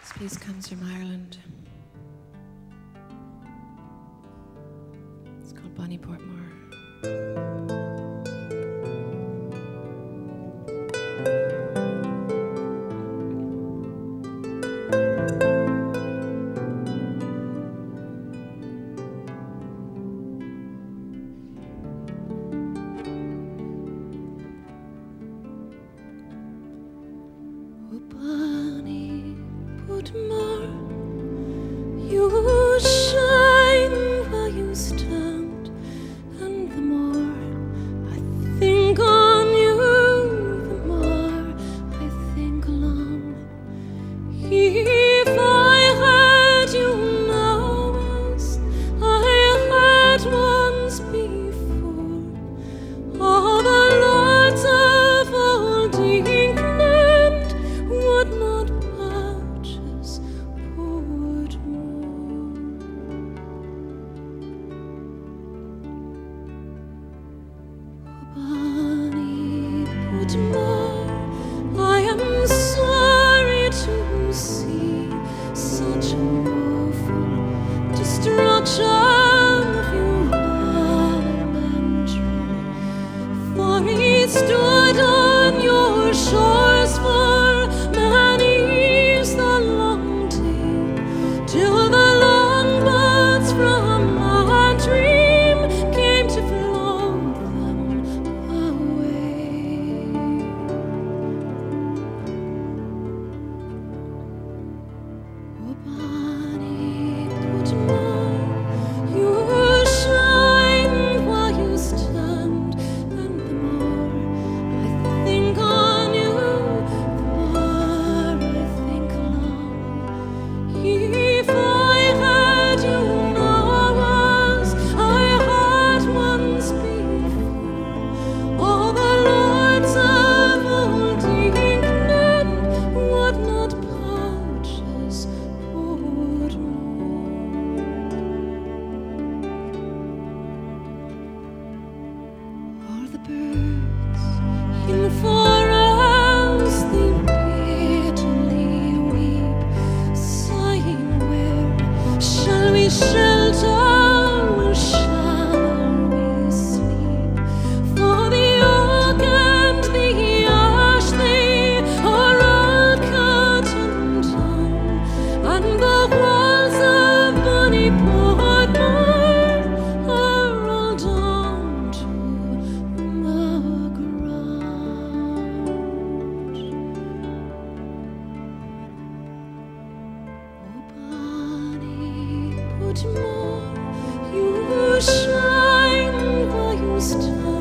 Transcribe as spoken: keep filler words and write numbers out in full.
This piece comes from Ireland. It's called Bonnie Portmore. Bonnie Portmore, you shine where you stand, and the more I think on you, the more I think alone. If I had you now as I had once before, all the lords of old England would not purchase Portmore. Oh, Bonnie Portmore, I am sorry to see such woeful destruction of your home and true, for he stood on your shores for many years the long day, till the longboats from my dream came to float them away. Oh, Bonnie Portmore, you shine while you stand, and the more I think on you, the more I think alone. If I had you now as I had once before, all the lords of old England would not purchase Portmore. All the birds in the forest, they bitterly weep, sighing, where shall we shelter, where shall we sleep? For the oak and the ash, they are all cut and down, and the walls of Bonnie Portmore are all down to the ground. Oh, Bonnie Portmore, you shine where you stand.